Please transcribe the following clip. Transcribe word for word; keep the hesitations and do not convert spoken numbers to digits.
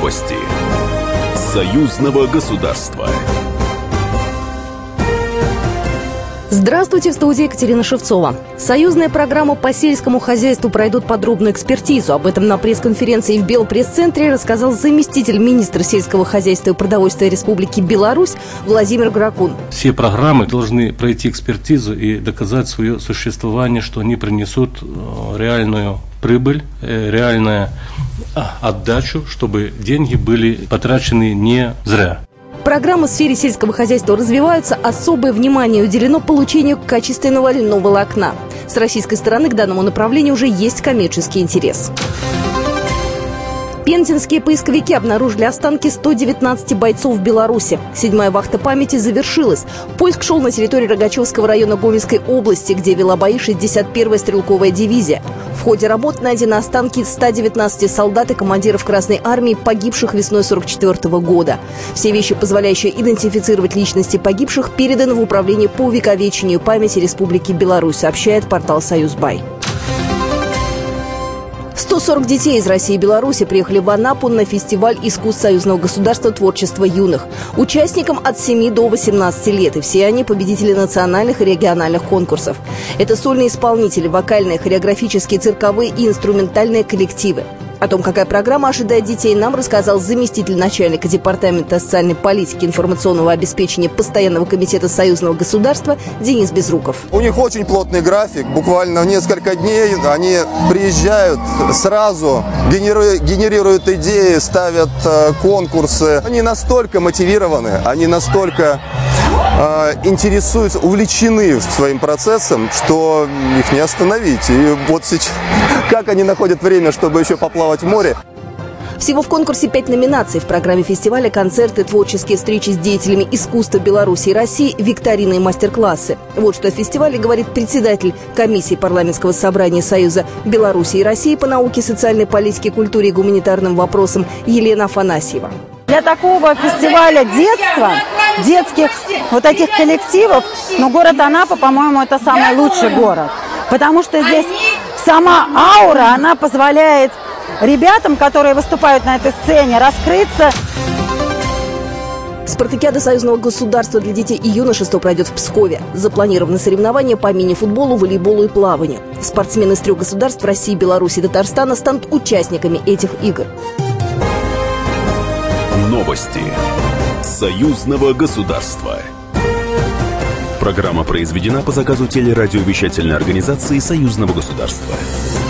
Новости союзного государства. Здравствуйте, в студии Екатерина Шевцова. Союзная программа по сельскому хозяйству пройдут подробную экспертизу. Об этом на пресс-конференции в Белпресс-центре рассказал заместитель министра сельского хозяйства и продовольствия Республики Беларусь Владимир Гракун. Все программы должны пройти экспертизу и доказать свое существование, что они принесут реальную прибыль, реальную отдачу, чтобы деньги были потрачены не зря. Программы в сфере сельского хозяйства развиваются, особое внимание уделено получению качественного льняного волокна. С российской стороны к данному направлению уже есть коммерческий интерес. Пензенские поисковики обнаружили останки ста девятнадцати бойцов в Беларуси. Седьмая вахта памяти завершилась. Поиск шел на территории Рогачевского района Гомельской области, где вела бои шестьдесят первая стрелковая дивизия. В ходе работ найдены останки ста девятнадцати солдат и командиров Красной армии, погибших весной сорок четвёртого года. Все вещи, позволяющие идентифицировать личности погибших, переданы в Управление по увековечению памяти Республики Беларусь, сообщает портал «Союзбай». сто сорок детей из России и Беларуси приехали в Анапу на фестиваль искусств союзного государства творчества юных. Участникам от семи до восемнадцати лет, и все они победители национальных и региональных конкурсов. Это сольные исполнители, вокальные, хореографические, цирковые и инструментальные коллективы. О том, какая программа ожидает детей, нам рассказал заместитель начальника Департамента социальной политики и информационного обеспечения Постоянного комитета союзного государства Денис Безруков. У них очень плотный график. Буквально в несколько дней они приезжают сразу, генери- генерируют идеи, ставят э, конкурсы. Они настолько мотивированы, они настолько э, интересуются, увлечены своим процессом, что их не остановить. И вот сейчас, как они находят время, чтобы еще поплавать в море. Всего в конкурсе пять номинаций. В программе фестиваля концерты, творческие встречи с деятелями искусства Беларуси и России, викторины и мастер-классы. Вот что о фестивале говорит председатель комиссии парламентского собрания Союза Беларуси и России по науке, социальной политике, культуре и гуманитарным вопросам Елена Афанасьева. Для такого фестиваля детства, детских вот таких коллективов, ну, город Анапа, по-моему, это самый лучший город. Потому что здесь сама аура, она позволяет ребятам, которые выступают на этой сцене, раскрыться. Спартакиада союзного государства для детей и юношества пройдет в Пскове. Запланированы соревнования по мини-футболу, волейболу и плаванию. Спортсмены из трех государств России, Беларуси и Татарстана станут участниками этих игр. Новости союзного государства. Программа произведена по заказу телерадиовещательной организации союзного государства.